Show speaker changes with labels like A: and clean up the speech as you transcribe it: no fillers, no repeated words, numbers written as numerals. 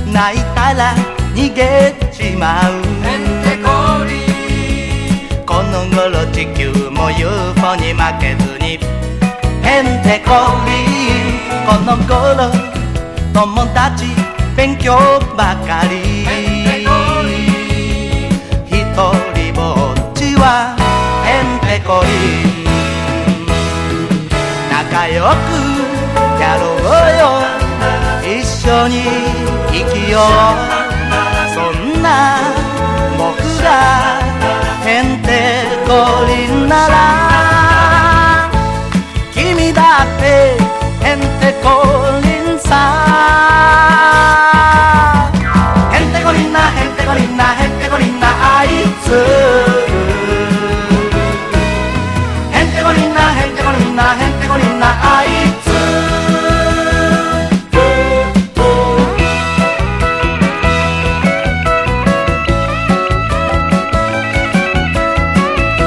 A: 泣いたら逃げちまう。
B: へんてこりん、
A: この頃地球も UFO に負けずにへんてこりん。この頃友達勉強ばかり。
B: へんてこりん、
A: 一人ぼっちはへんてこりん。仲良くやろうよ、一緒に生きよう。そんな僕がへんてこりんなら君だってへんてこりんさ。